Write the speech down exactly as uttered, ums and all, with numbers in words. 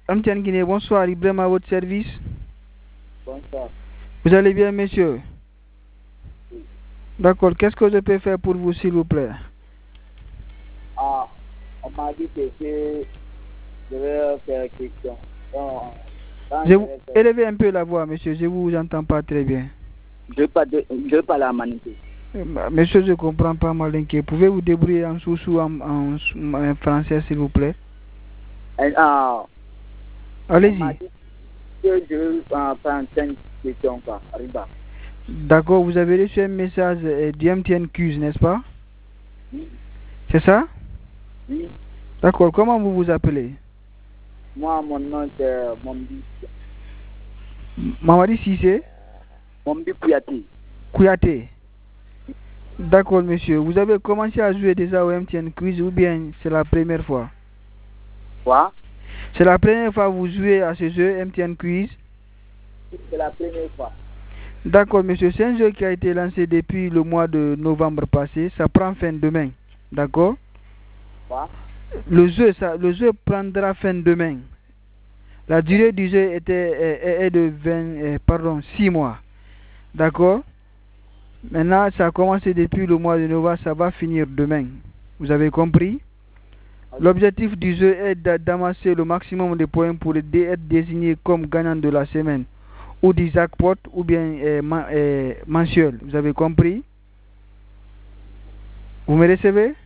M T N Guinée, bonsoir, Ibrahim à votre service. Bonsoir. Vous allez bien, monsieur? Oui. D'accord, qu'est-ce que je peux faire pour vous, s'il vous plaît? Ah, on m'a dit que je je vais faire question. Donc, quand Je je vous... vais faire- Élevez un peu la voix, monsieur, je vous entends pas très bien. je parle de- je parle à Manitou. Euh, Monsieur, je comprends pas malinqué. Pouvez-vous débrouiller en sous-sous en, en, en français, s'il vous plaît? Et, ah, on m'a Allez-y. dit que je vais euh, faire cinq questions, quoi. Arriba. D'accord, vous avez reçu un message euh, du M T N Quiz, n'est-ce pas? Oui. C'est ça? Oui. D'accord, comment vous vous appelez? Moi, mon nom, c'est Mombi. Mamadi Sissé? Mombi Kouyaté. Kouyaté. D'accord, monsieur. Vous avez commencé à jouer déjà au M T N Quiz ou bien c'est la première fois? Quoi? C'est la première fois que vous jouez à ce jeu M T N Quiz? C'est la première fois. D'accord, monsieur. C'est un jeu qui a été lancé depuis le mois de novembre passé. Ça prend fin demain. D'accord? Quoi? Le jeu, ça, le jeu prendra fin demain. La durée du jeu était, est, est de vingt, euh, pardon, six mois. D'accord? Maintenant, ça a commencé depuis le mois de novembre, ça va finir demain. Vous avez compris? L'objectif du jeu est d'amasser le maximum de points pour être désigné comme gagnant de la semaine, ou du jackpot, ou bien euh, man, euh, mensuel. Vous avez compris? Vous me recevez?